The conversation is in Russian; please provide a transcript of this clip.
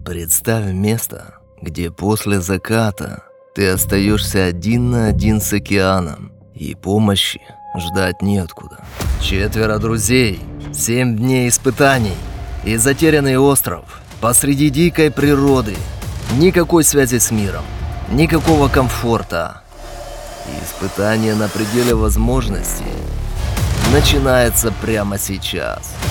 Представь место, где после заката ты остаешься один на один с океаном, и помощи ждать неоткуда. 4 друзей, 7 дней испытаний и затерянный остров посреди дикой природы. Никакой связи с миром, никакого комфорта. И испытание на пределе возможностей начинается прямо сейчас.